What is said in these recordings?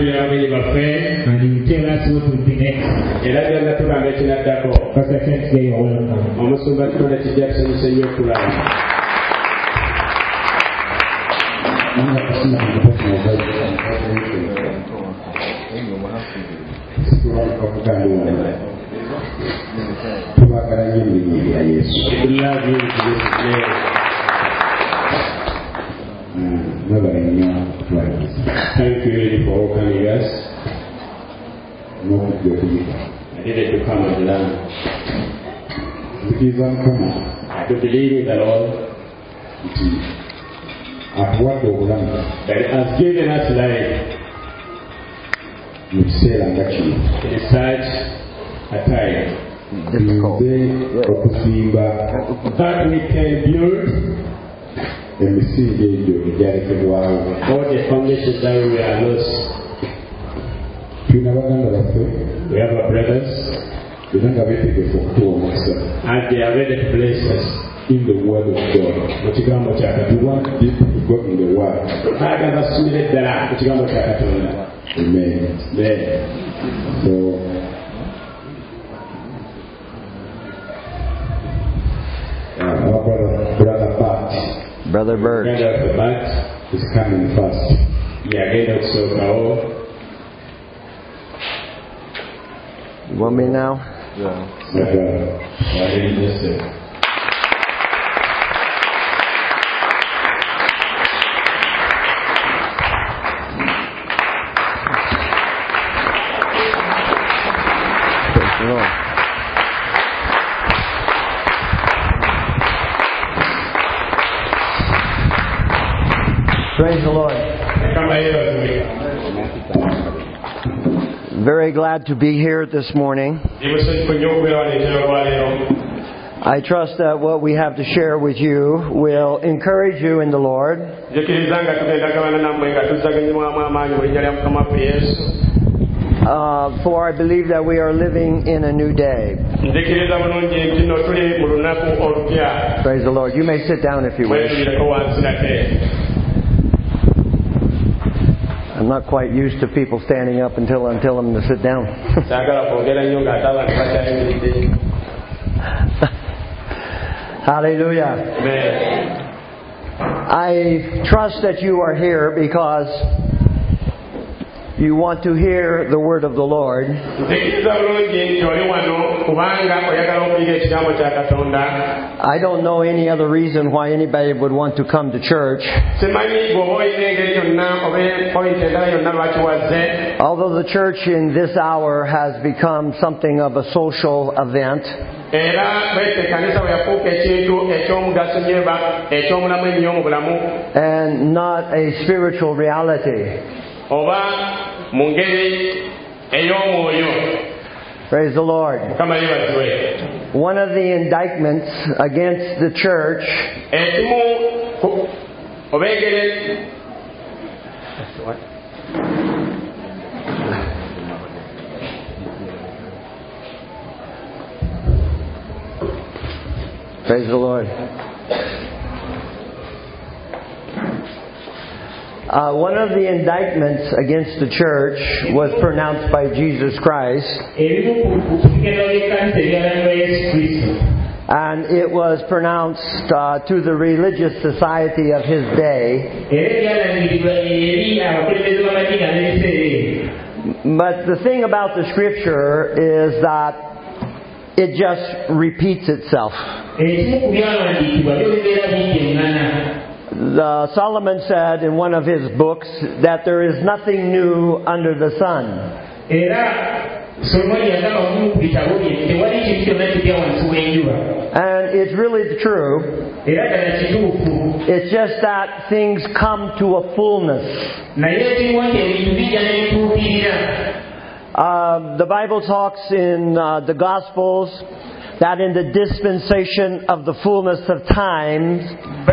And he will tell us what will be next. Pastor Kent, you are Thank you really for welcoming us. I needed to come and learn. I do believe in the Lord that has given us life in such a time that we can build all the foundations that we are lost. We have our brothers and they are ready to bless us in the word of God. We want people to go in the word. Amen. So our brother Brother Bert is coming first. You want me now? Yeah. Praise the Lord. Very glad to be here this morning. I trust that what we have to share with you will encourage you in the Lord. For I believe that we are living in a new day. Praise the Lord. You may sit down if you wish. I'm not quite used to people standing up until I tell them to sit down. Hallelujah. Amen. I trust that you are here because you want to hear the word of the Lord. I don't know any other reason why anybody would want to come to church. Although the church in this hour has become something of a social event, and not a spiritual reality. Praise the Lord. One of the indictments against the church Praise the Lord. One of the indictments against the church was pronounced by Jesus Christ. And it was pronounced to the religious society of his day. But the thing about the Scripture is that it just repeats itself. Solomon said in one of his books that there is nothing new under the sun. And it's really true. It's just that things come to a fullness. The Bible talks in the Gospels that in the dispensation of the fullness of times,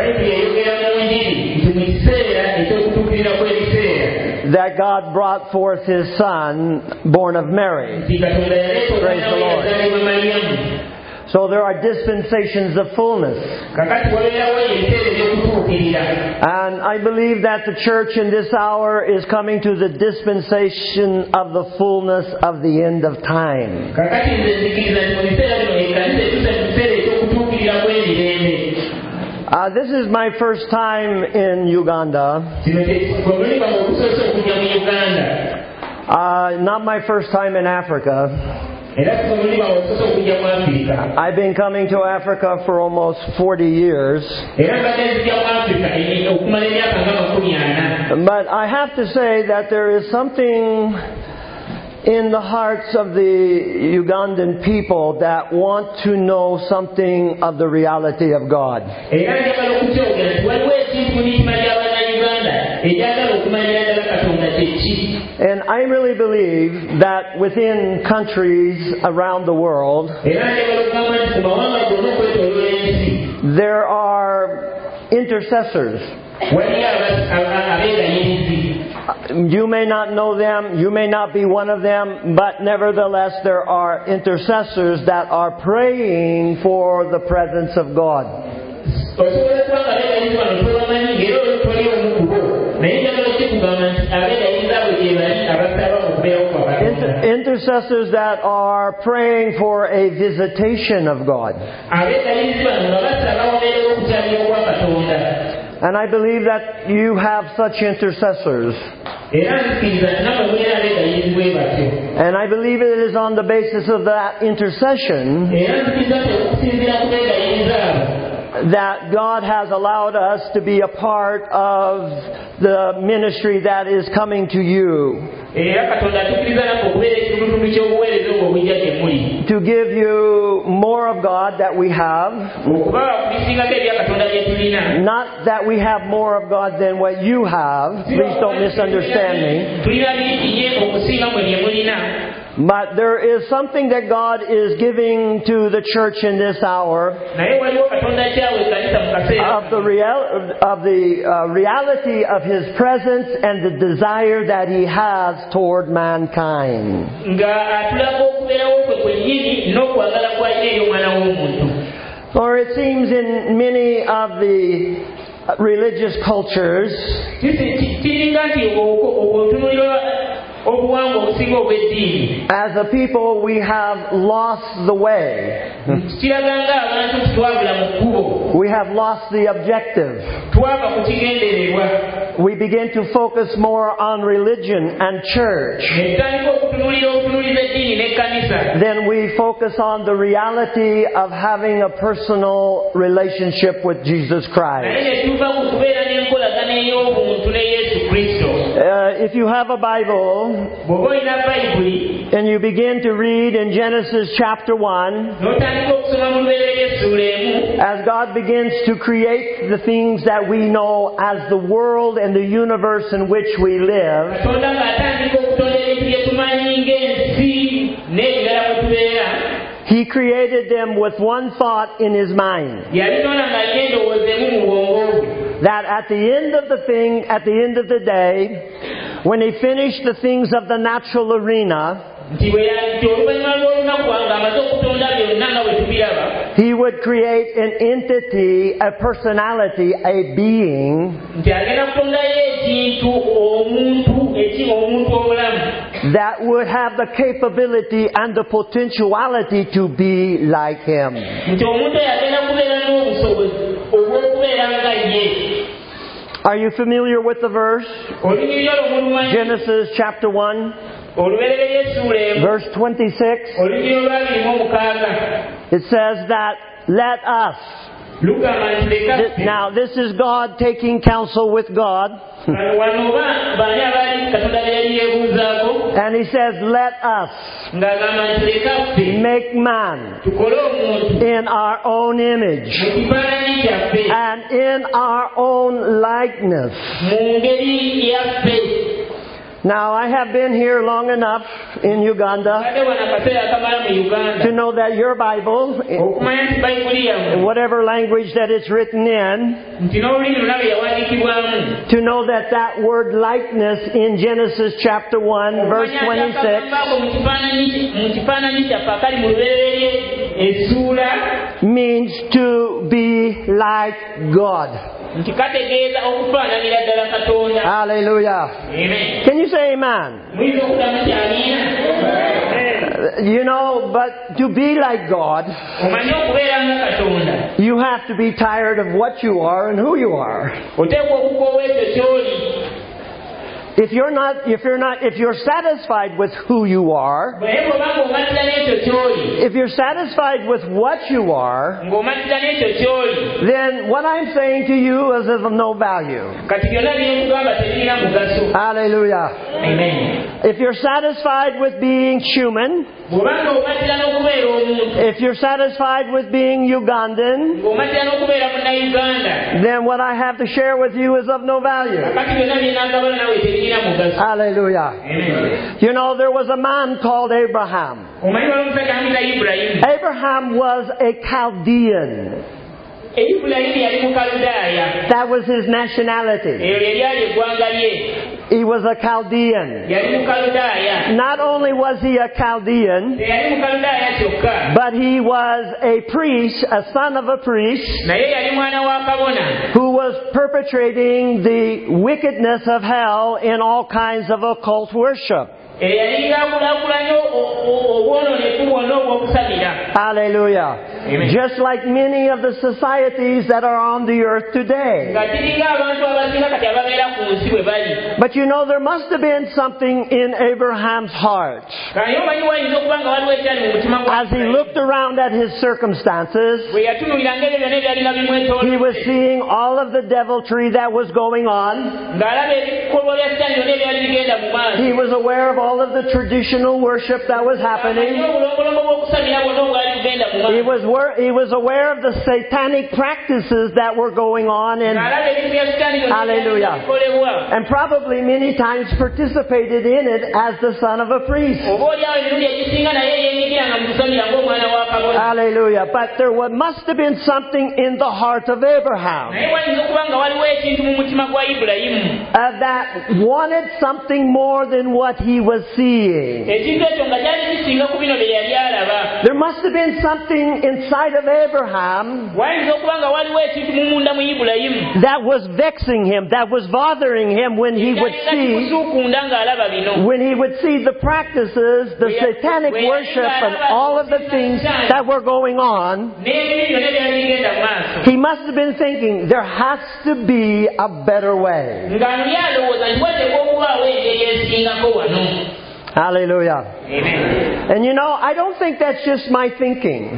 that God brought forth His Son, born of Mary. Praise the Lord. So there are dispensations of fullness. And I believe that the church in this hour is coming to the dispensation of the fullness of the end of time. This is my first time in Uganda. Not my first time in Africa. I've been coming to Africa for almost 40 years. But I have to say that there is something in the hearts of the Ugandan people that want to know something of the reality of God. And I really believe that within countries around the world, there are intercessors. You may not know them, you may not be one of them, but nevertheless there are intercessors that are praying for the presence of God. Intercessors that are praying for a visitation of God. And I believe that you have such intercessors. And I believe it is on the basis of that intercession that God has allowed us to be a part of the ministry that is coming to you. To give you more of God that we have. Not that we have more of God than what you have. Please don't misunderstand me. But there is something that God is giving to the church in this hour of the reality of His presence and the desire that He has toward mankind. For it seems in many of the religious cultures, as a people, we have lost the way. We have lost the objective. We begin to focus more on religion and church than we focus on the reality of having a personal relationship with Jesus Christ. If you have a Bible and you begin to read in Genesis chapter 1, as God begins to create the things that we know as the world and the universe in which we live, He created them with one thought in His mind. That at the end of the day, when He finished the things of the natural arena, He would create an entity, a personality, a being that would have the capability and the potentiality to be like Him. Are you familiar with the verse? Genesis chapter 1, verse 26. It says that, let us. Now this is God taking counsel with God. And He says, let us make man in our own image and in our own likeness. Now, I have been here long enough in Uganda to know that your Bible, in whatever language that it's written in, to know that that word likeness in Genesis chapter 1, verse 26, means to be like God. Hallelujah. Amen. Can you say amen? You know, but to be like God, you have to be tired of what you are and who you are. If you're satisfied with who you are, if you're satisfied with what you are, then what I'm saying to you is of no value. Hallelujah. Amen. If you're satisfied with being human, if you're satisfied with being Ugandan, then what I have to share with you is of no value. Hallelujah. Amen. You know, there was a man called Abraham. Abraham was a Chaldean. That was his nationality. He was a Chaldean. Not only was he a Chaldean, but he was a priest, a son of a priest, who was perpetrating the wickedness of hell in all kinds of occult worship. Hallelujah. Amen. Just like many of the societies that are on the earth today. But you know, there must have been something in Abraham's heart. As he looked around at his circumstances, he was seeing all of the deviltry that was going on. He was aware of all of the traditional worship that was happening. He was aware of the satanic practices that were going on, and hallelujah, and probably many times participated in it as the son of a priest. Hallelujah. But there must have been something in the heart of Abraham that wanted something more than what he was seeing. There must have been something inside of Abraham that was vexing him, that was bothering him when he would see the practices, the satanic worship, and all of the things that were going on. He must have been thinking, there has to be a better way. Hallelujah. Amen. And you know, I don't think that's just my thinking,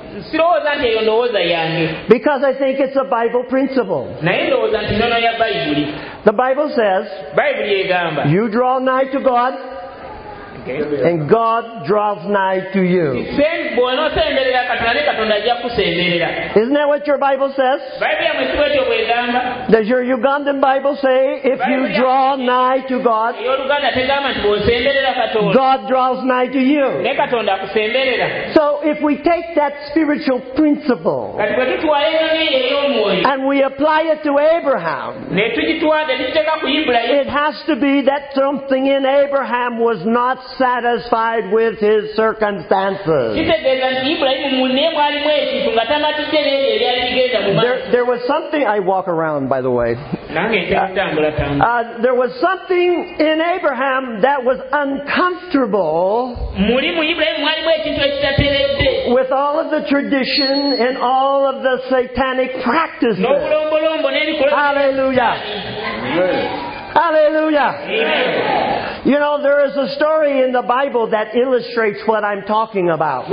because I think it's a Bible principle. The Bible says, you draw nigh to God, and God draws nigh to you. Isn't that what your Bible says? Does your Ugandan Bible say, if you draw nigh to God, God draws nigh to you? So if we take that spiritual principle and we apply it to Abraham, it has to be that something in Abraham was not satisfied with his circumstances. There was something, I walk around, by the way. There was something in Abraham that was uncomfortable with all of the tradition and all of the satanic practices. Hallelujah. Hallelujah. Amen. You know, there is a story in the Bible that illustrates what I'm talking about.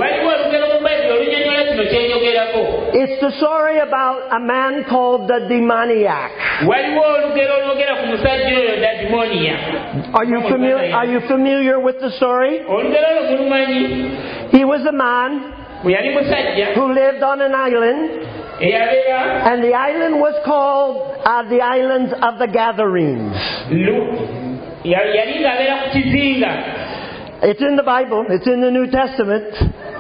It's the story about a man called the demoniac. Are you familiar with the story? He was a man who lived on an island. And the island was called the Islands of the Gadarenes. It's in the Bible. It's in the New Testament.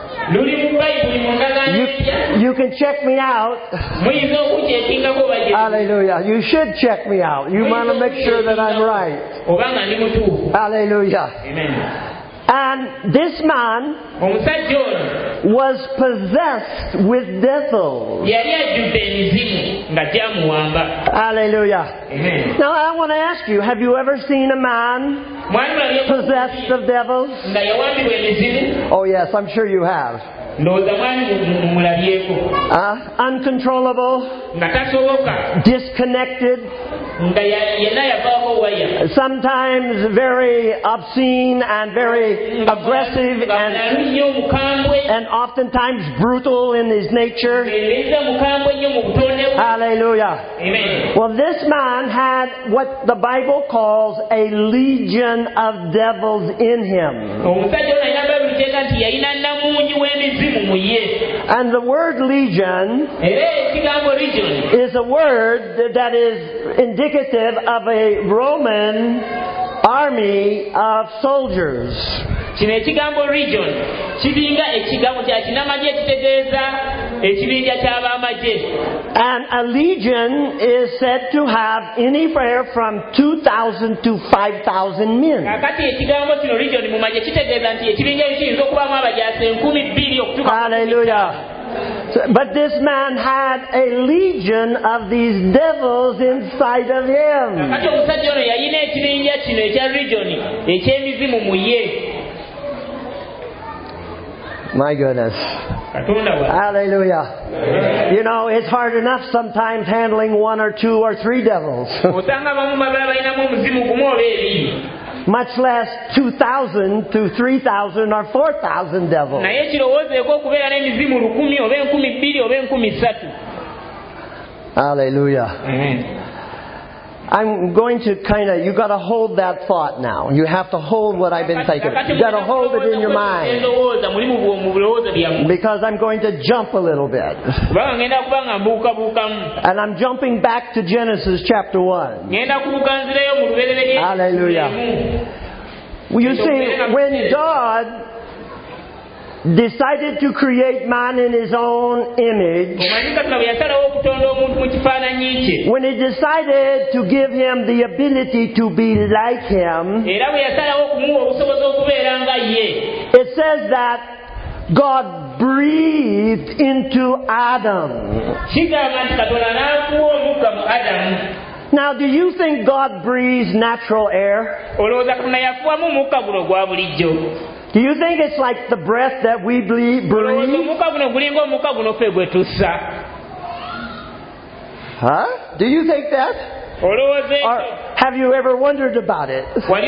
You can check me out. Hallelujah. You should check me out. You want to make sure that I'm right. Hallelujah. Hallelujah. Amen. And this man was possessed with devils. Hallelujah. Amen. Now I want to ask you, have you ever seen a man possessed of devils? Oh yes, I'm sure you have. Uncontrollable, disconnected, sometimes very obscene and very aggressive and oftentimes brutal in his nature. Hallelujah. Amen. Well, this man had what the Bible calls a legion of devils in him. And the word legion is a word that is indicative of a Roman army of soldiers. Kino ekigambo region kiringa ekigambo kya kinamagye ekitegeeza ekibinja ky'abamagye. And a legion is said to have anywhere from 2,000 to 5,000 men. Kakati ekigambo kino region mu magye kitegeeza nti ekibinja kiyinza okubamu abajaasi 2,000 okutuuka. Hallelujah. But this man had a legion of these devils inside of him. Kakati omusajja ono yalina ekibinja kino ekya region eky'emizimu mu ye. My goodness. Hallelujah. You know, it's hard enough sometimes handling 1 or 2 or 3 devils. Much less 2,000 to 3,000 or 4,000 devils. Hallelujah. Amen. I'm going to you got to hold that thought now. You have to hold what I've been thinking. You got to hold it in your mind. Because I'm going to jump a little bit. And I'm jumping back to Genesis chapter 1. Hallelujah. You see, when God decided to create man in his own image, when he decided to give him the ability to be like him, it says that God breathed into Adam. Now, do you think God breathes natural air? Do you think it's like the breath that we breathe? Huh? Do you think that? Or have you ever wondered about it?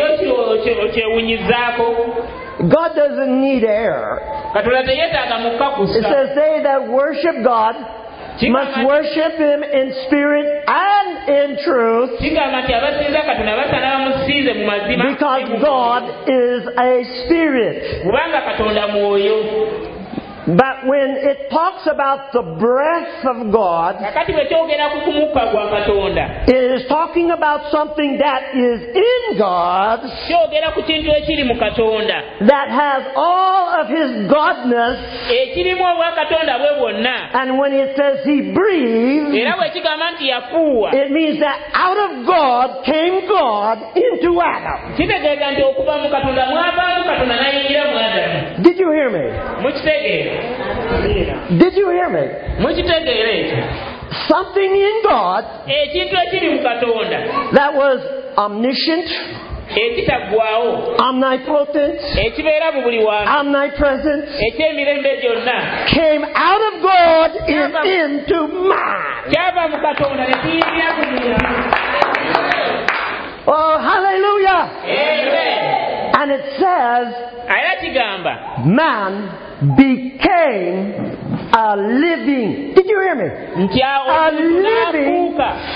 God doesn't need air. It says they that worship God must worship Him in spirit and in truth, because God is a spirit. But when it talks about the breath of God, it is talking about something that is in God, that has all of His godness. And when it says He breathed, it means that out of God came God into Adam. Did you hear me? Did you hear me? Something in God that was omniscient, omnipotent, omnipresent, came out of God into man. Oh, hallelujah. Amen. And it says, man became a living. Did you hear me? A living